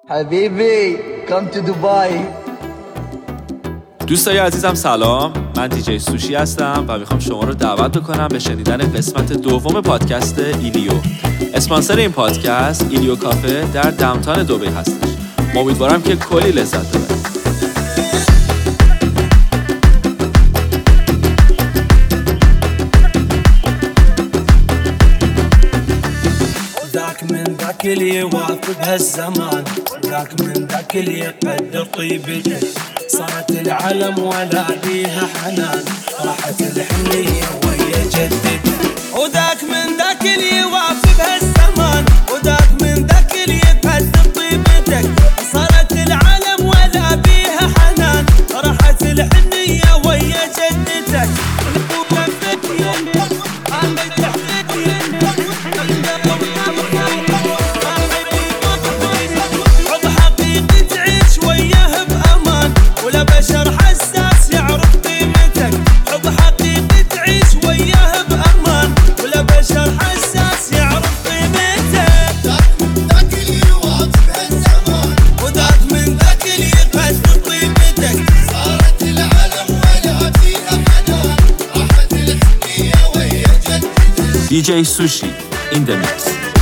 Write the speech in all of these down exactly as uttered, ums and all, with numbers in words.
حبیبی come to Dubai. دوستای عزیزم سلام، من دیجی سوشی هستم و میخوام شما رو دعوت بکنم به شنیدن قسمت دوم پادکست ایلیو. اسپانسر این پادکست ایلیو کافه در داونتاون دبی هستش. امیدوارم که کلی لذت ببرید. ذاك اللي يوافق هالزمان، ذاك من ذاك اللي يقدر طيبتك. صارت العالم ولا بيها حنان، راحت الحنية ويا جدتك. وذاك من ذاك اللي يوافق هالزمان، وذاك من ذاك اللي يقدر طيبتك. صارت العالم ولا بيها حنان، راحت الحنية ويا جدتك. بشر حساس يعرف قيمتك، حب حقيقي تعيش وياه بأمان، ولا بشر حساس يعرف قيمتك. ذاك من ذاك اللي يوافق هالزمان، وذاك من ذاك اللي يقدر طيبتك. صارت العالم ولا فيها حنان، راحت الحنية ويا جدتك. دی جی سوشی in the mix.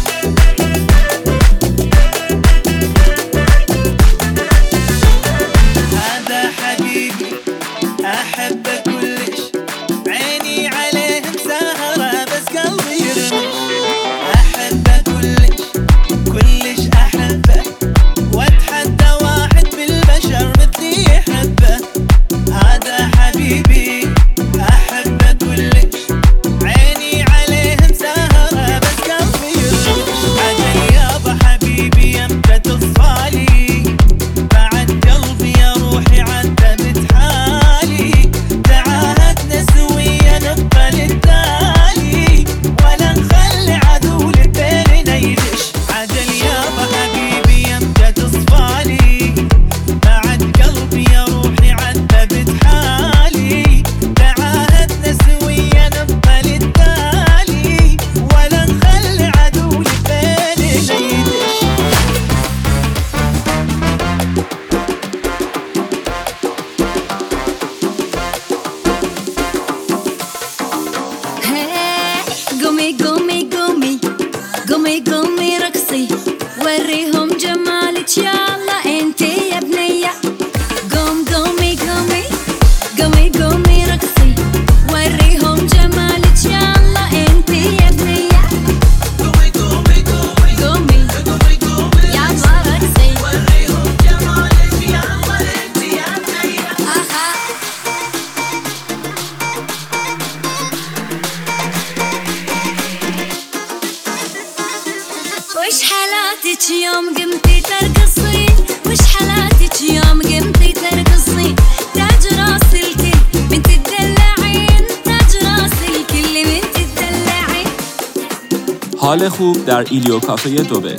حال خوب در ایلیو کافه دبی.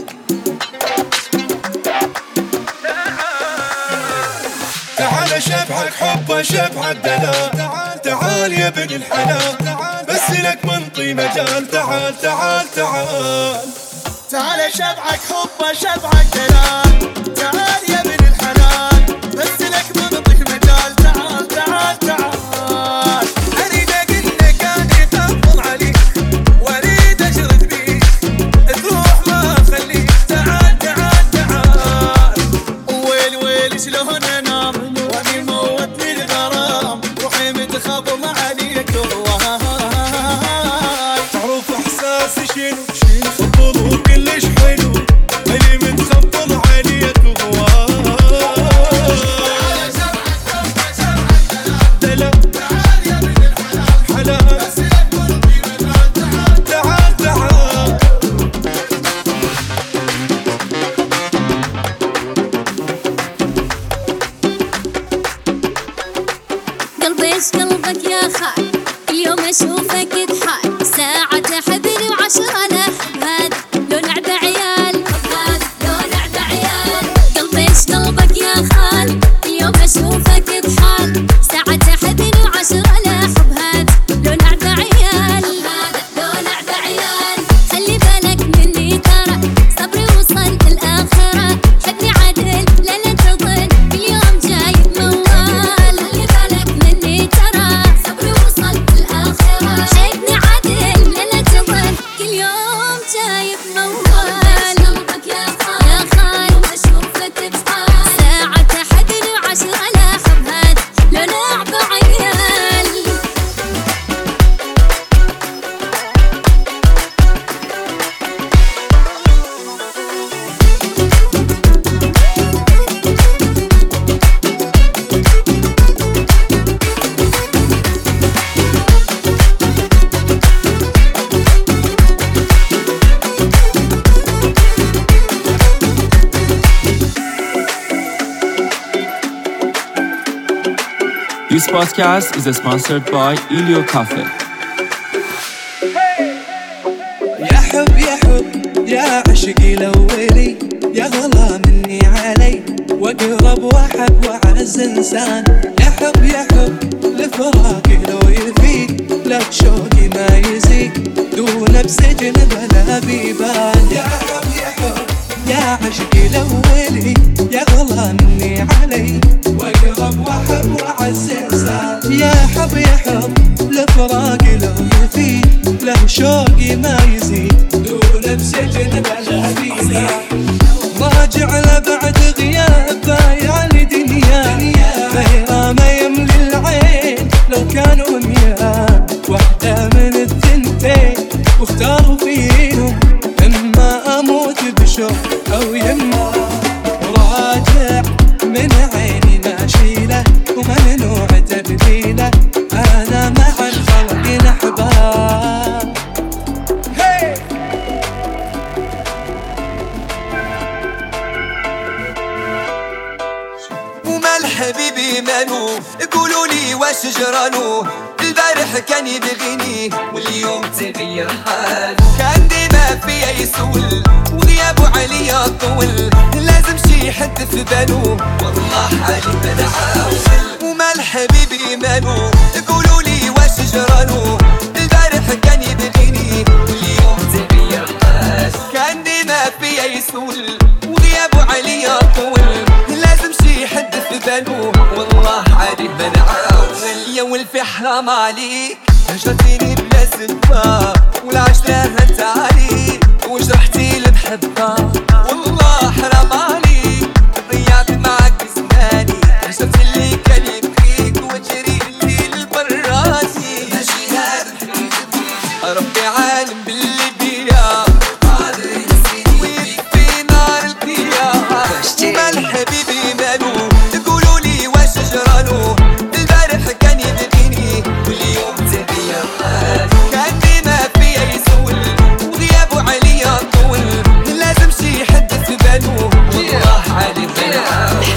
تعال شبحك حبه شبح الدلال، تعال تعال يا ابن الحلال، بس لك منطي مجال. تعال تعال تعال تعال شبحك حبه شبح الدلال، تعال يا ابن الحلال، بس لك منطي مجال. تعال تعال تعال اريد اقول لك اني افضل عليك، واريد اشرد بيك تروح ما اخليك. تعال تعال تعال ويل ويل شلون انام واني موتني الغرام، روحي متخبل عليك هواي. تعرف احساسي شنو شنو خبل وكلش حلو، اللي متخبل عليك هواي. قلبك يا خال اليوم اشوفك تحال، ساعة تحبني وعشرة لا هذا لو لعب عيال، هذا لو لعب عيال. قلبي ايش قلبك يا خال اليوم اشوفك تحال، ساعة تحبني وعشرة لا حب. هذا لو لعب عيال، هذا لو لعب عيال. خلي بالك مني ترى صبري وصل الآخرة، حب This podcast is sponsored by Ilio Cafe. يا حب يا حب يا عشقي الأولي يا غلا مني علي وأقرب وأحب وأعز إنسان. يا حب يا حب لفراقي لو يفيق لك شوقي ما يزيق دون بسجن بلا بيبان. يا حب يا حب يا عشقي الأولي يا غلا مني علي وأقرب وأحب وأعز إنسان. يا حب يا حب لفراقي لو يفيق له شوقي ما يزيد دون بسجن بلا بيبان. راجع لبعد غياب بايع لدنيا غير ما يملي العين لو كانوا مياه واحدة من الثنتين واختاروا فيهم إما أموت بشوق أو يما راجع من عيني ما شيله وممنوع تبديله أنا مع الخلق نحباب. حبيبي منو قولوا لي واش جرانو البارح كان يبغيني واليوم تغير حال. كان ديما فيا يسول وغيابه عليا طول لازم شي حد في بالو والله حالي بنعاول. ومال حبيبي منو قولوا لي واش جرانو البارح كان يبغيني واليوم تغير حال. كان ديما فيا يسول وغيابه عليا طول لازم شي حد في بالو والله عادي بنعاول. يا ولفي حرام عليك هجرتيني بلا سبة والعشرة هتعالي وجرحتي لبحبها والله حرام عليك ضيعت معك زماني. هجرت اللي كان يبغيك وجري اللي لبراسي ماشي هذا الحبيب ربي عالم باللي بيا ويكفي نار البيا. ومال حبيبي مالو قولوا لي واش جرانو البارح كان يبغيني واليوم تغير حال. كان ديما فيا يسول وغيابه عليا طول لازم شي حد في بالو والله عالي بنعاول.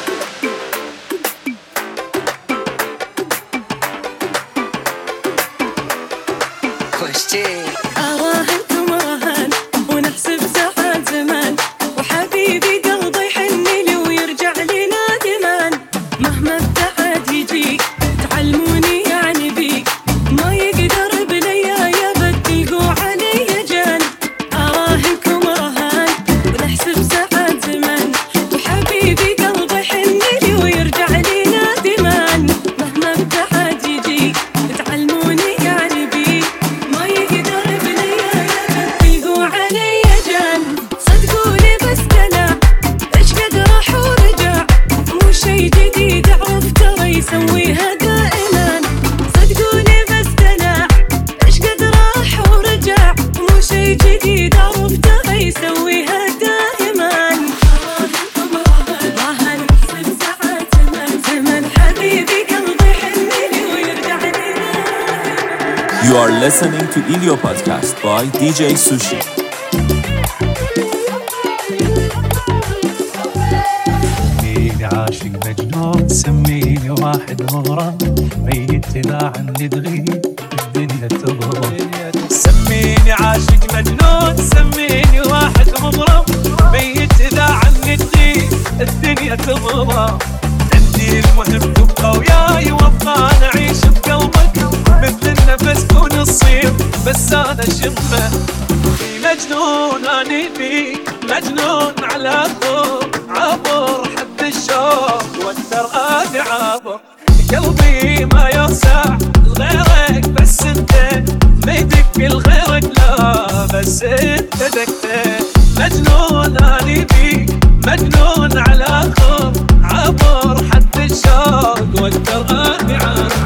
أراهنكم أراهن ونحسب ساعات زمان وحبيبي قلبي يحن لي ويرجع لي نادما. مهما ابتعد يجيك تعلموني يعني بيك ما يقدر بليا يا بديقوا علي جان. أراهنكم أراهن ونحسب ساعات زمان وحبيبي قلبي يحن لي ويرجع لي نادما. مهما ابتعد يجيك تعلموني يعني بيك ما يقدر بليا يا بديقوا علي جان. صدقوني بس دلع ايش قد راح ورجع مو شي جديد اعرف ترى يسويها دائما. صدقوني بس دلع ايش قد راح ورجع مو شي جديد اعرف ترى يسويها دائما. راهن احسب ساعات زمن زمن حبيبي قلبي يحن لي ويرجع لي. You are listening to Ilio Podcast by دي جي Sushi. سميني عاشق مجنون سميني واحد مغرم ميت إذا عني تغيب الدنيا تضرب. سميني عاشق مجنون سميني واحد مغرم ميت إذا عني تغيب الدنيا تضرب. عندي المهم تبقى وياي وابقى نعيش بقلبك مثل النفس كون الصيف بس أنا شمه. مجنون أني بيك مجنون على طول عبر حد الشوق واكثر آدي عبر. قلبي ما يوسع لغيرك بس انت ما يدق لغيرك لا بس انت دقتك. مجنون أني بيك مجنون على طول عبر حد الشوق واكثر آدي عبر.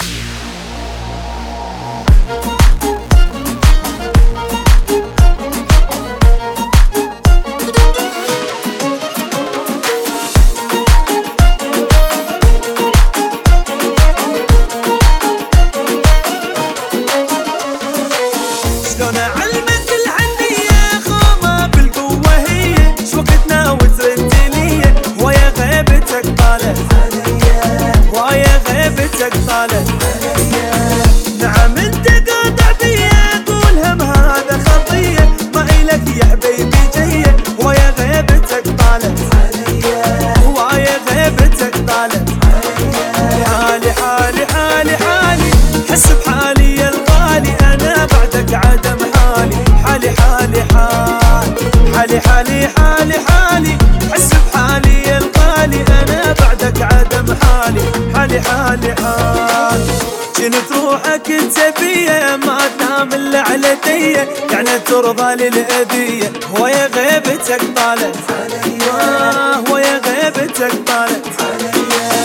شلون علمت الحنية خامة بالقوة هي شوقتنا وتردلي شنو تروحك تبيه ما تنام الا على ديه يعني ترضى للأذية ويا غيبتك طالت عليا ويا غيبتك طالت عليا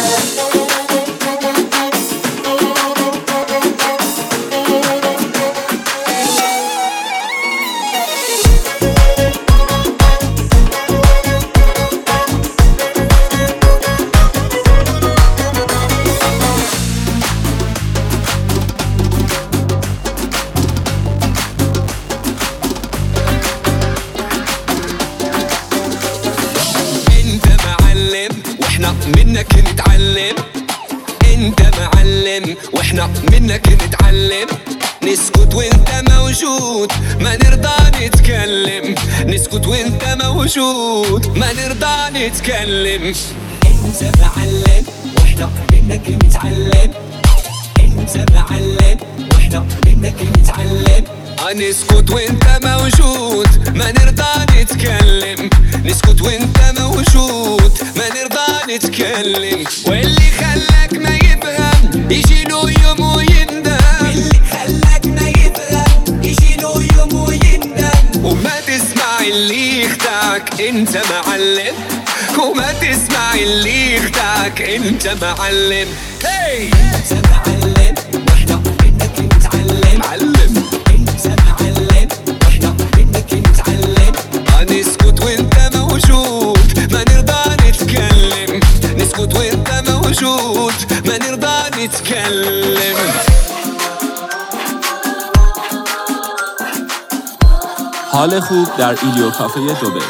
منك نتعلم انت معلم واحنا منك نتعلم نسكت وانت موجود ما نرضى نتكلم نسكت وانت موجود ما نرضى نتكلم انت معلم واحنا منك نتعلم انت معلم واحنا منك نتعلم نسكت وانت موجود ما نرضى نتكلم نسكت وانت موجود ما نرضى نتكلم واللي خلاك ما يفهم يجي له يوم ويندم واللي خلاك ما يفهم يجي له يوم ويندم وما تسمع اللي يخدعك انت معلم وما تسمع اللي يخدعك انت معلم هي انت معلم واحنا منك نتعلم علم انت معلم واحنا منك نتعلم نسكت وانت موجود ما نرضى نتكلم نسكت وانت موجود ما نرضى نتكلم حال خوب در ایلیو کافه دبی.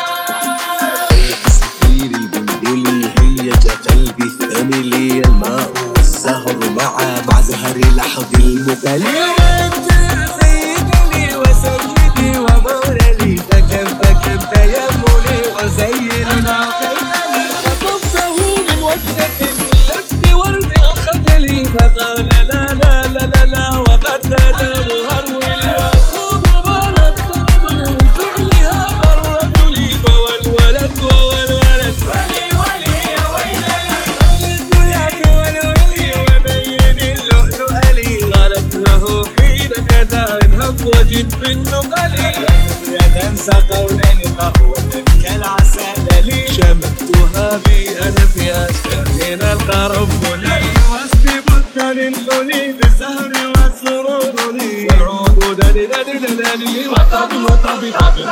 سفيري بلبلي هي كقلبي الثاني لي الماء والزهر مع مع زهر لحظ المقلب سيدي وسيدي ومولي فكم فكم تيمني وزين عقلي خطفته من وجهة لفت ورد أخذلي فقال لا لا لا لا لا وقد تدور هرولي وأخوض بلد قرب فعلها الرجل فوالولد ووالولد ولي ولي يا ويلي الولد والولي وبين اللؤلؤ لي غلت له حين كذا انهب وجد بالنقل يا تنسى قولين قهوة كالعسل لي شمتها بي أنا في أسفل من القرنفل واسبي بطل الحلي بالزهر والسرور لي والعود دلي دلي دلي وطبي وطبي طبي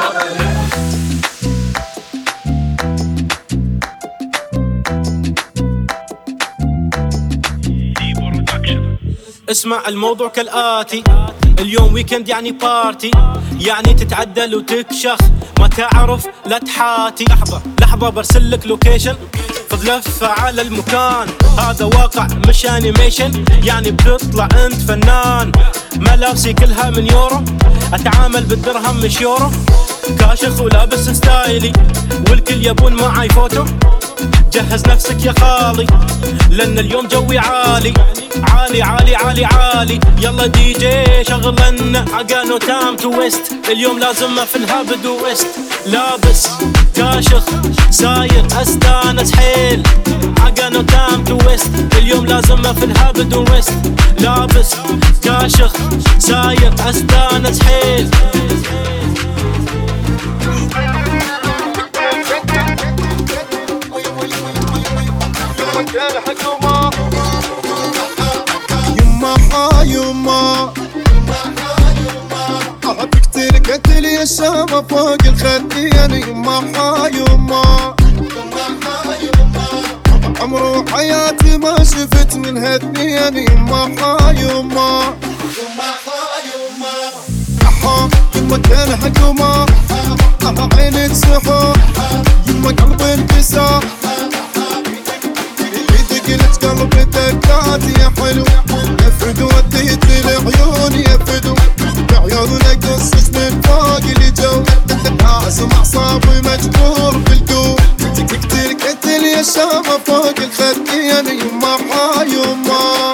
اسمع الموضوع كالآتي اليوم ويكند يعني بارتي يعني تتعدل وتكشخ ما تعرف لا تحاتي لحظة لحظة برسلك لوكيشن خذ لفة على المكان هذا واقع مش انيميشن يعني بتطلع انت فنان ملابسي كلها من يورو اتعامل بالدرهم مش يورو كاشخ ولابس ستايلي والكل يبون معاي فوتو جهز نفسك يا خالي لان اليوم جوي عالي عالي عالي عالي عالي يلا دي جي شغلنا عقانو تام تويست اليوم لازم في الهابد ويست لابس كاشخ ساير استانس حيل عقانو تام تويست اليوم لازم في الهابد ويست لابس كاشخ ساير استانس حيل يما ها يما أحب كتير قتل يا الشامة فوق الخدين يما ها يما عمرو حياتي ما شفت من هالدنيا يما ها يما أحا يما كان حكومة أحا عيني تسحر يما قلبي انكسر قلت قلبي دقات يا حلو يفرد وديت للعيون يفدو بعيونك قصص من فوق اللي جو لازم اعصابي مجبور بالقوم كتير قتل يا شامة فوق الخدين يما ها يما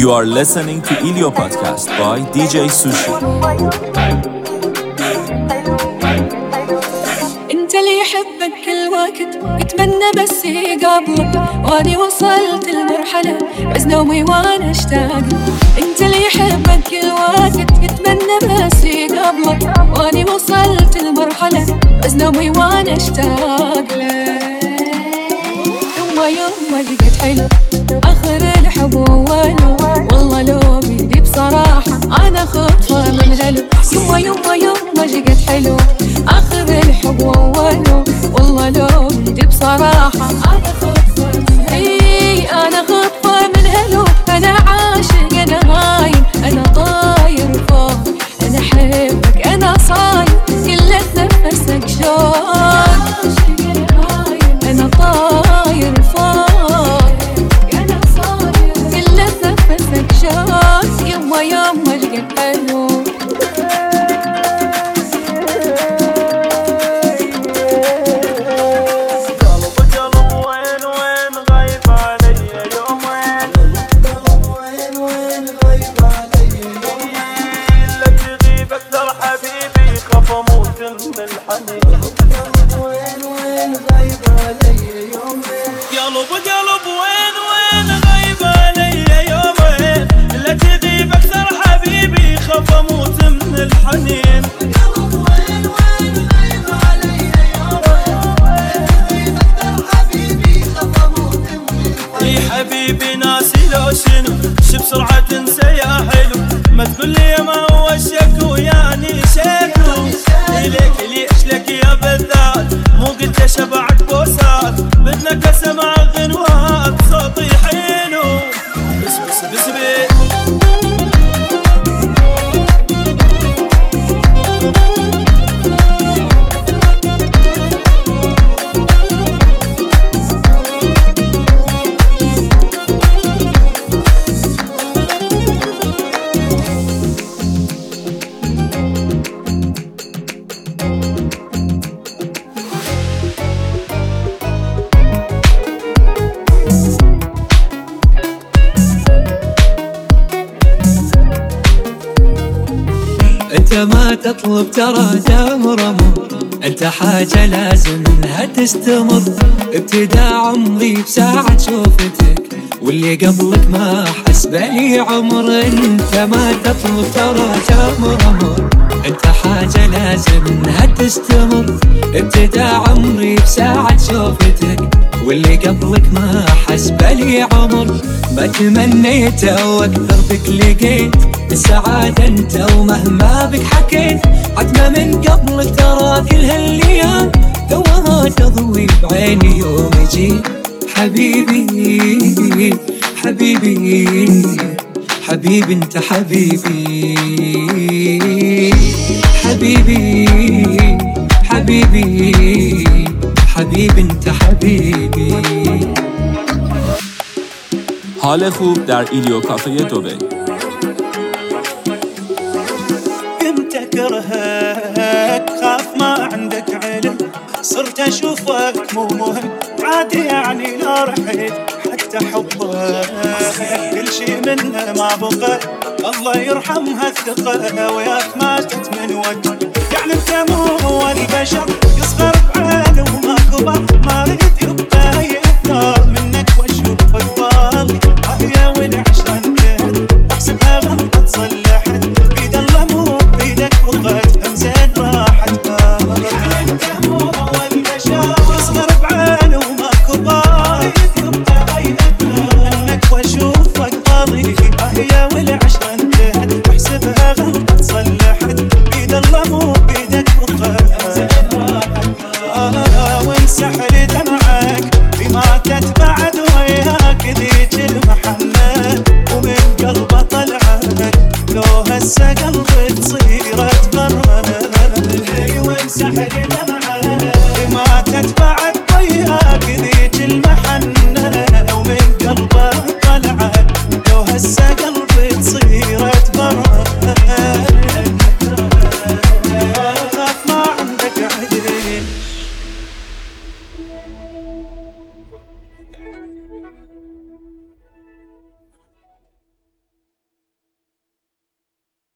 You are listening to Ilio Podcast by دي جي Sushi. انت اللي يحبك كل وقت يتمنى بس يقابلك، واني وصلت المرحلة بس نومي وانا اشتاق. انت اللي يحبك كل وقت يتمنى بس يقابلك، واني وصلت المرحلة بس نومي وانا اشتاق لك. يوم يوم لقيت حلو اخر الحب وولو، والله لو بيدي بصراحة انا خطفة من هلو. يوم يوم يوم لقيت حلو اخر الحب وولو، والله لو بيدي بصراحة انا خطفة من هلو. اي انا خطفة من هلو، انا عاشق انا غايم انا طاير فوق، انا احبك انا صايم كل نفسك شوق. انا طاير فوق انا صاير كل نفسك شوق. يما يما لقيت حلو حبيبي ناسي لو شنو شي بسرعة تنسى يا حلو، ما تقول لي ما هو الشكو يعني شكو. إليك ليش لك يا بالذات مو قلت شبعك بوسات، بدنا اسمع غنوات صوتي حلو بس بس بس بي. انت ما تطلب ترى جمرة، انت حاجة لازم انها تستمر. ابتداء عمري بساعة شوفتك، واللي قبلك ما حس بلي عمر. انت ما تطلب ترى جمرة، انت حاجة لازم انها تستمر. ابتداء عمري بساعة شوفتك، واللي قبلك ما حس بلي عمر. ما تمنيت واكثر بك لقيت السعادة انت، ومهما بك حكيت عتمة من قبلك ترى كل هالايام توها تضوي بعيني يوم يجي. حبيبي حبيبي حبيبي انت حبيبي حبيبي حبيبي حبيبي انت حبيبي. حال خوب در ایلیو کافه دبی. كنت اكرهك خاف ما عندك علم، صرت اشوفك مو مهم عادي يعني لا رحت حتى حبك كل شي منه ما بقى. الله يرحمها الثقة وياك ماتت من وقت، يعني انت مو هو البشر يصغر بعاله وما كبر. ما ريت يبقى يكثر منك واشوف اطفال عافية والعشان احسبها غلطة تصلحت بيد الله مو بيدك وغد امزين راحت بال. يعني انت مو هو البشر يصغر بعاله